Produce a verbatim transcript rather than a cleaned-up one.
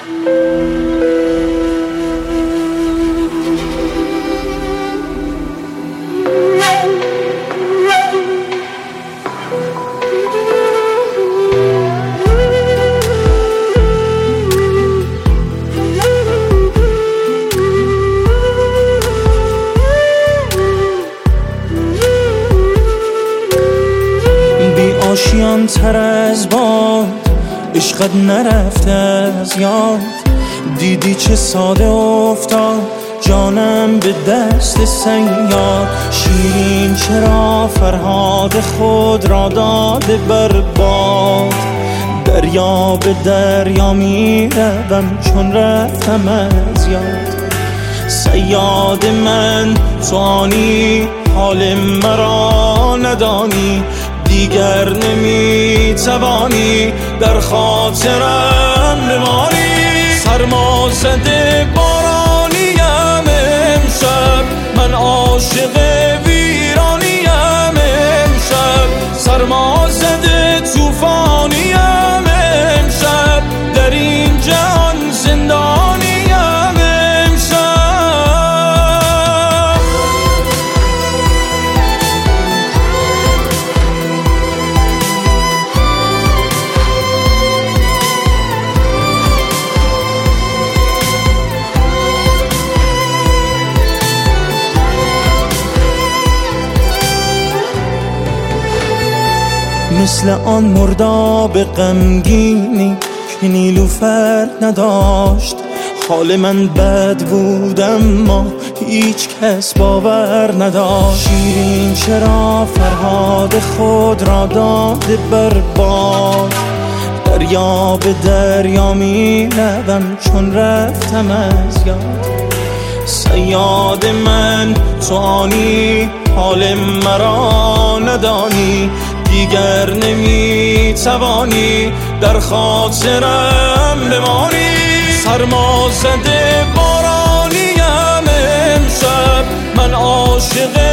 آشیان تر از باد عشقت نرفته از یاد، دیدی چه ساده افتاد جانم به دست صیاد. شیرین چرا فرهاد خود را داده برباد، دریا به دریا می روم چون رفتم از یاد. صیاد من تو آنی حال مرا ندانی، دیگر نمی توانی در خاطرم بمانی. سرما زده بارانیم امشب، من عاشق ویرانیم امشب. سرما زده توفانیم امشب، در این جهان زندانیم امشب. مثل آن مرداب غمگینی که نیلوفر نداشت، حال من بد بود اما هیچ کس باور نداشت. شیرین چرا فرهاد خود را داده برباد، دریا به دریا می روم چون رفتم از یاد. صیاد من تو آنی حال مرا ندانی، دیگر نمی توانی در خاطرم بمانی. سرما زده بارانیم امشب، من عاشق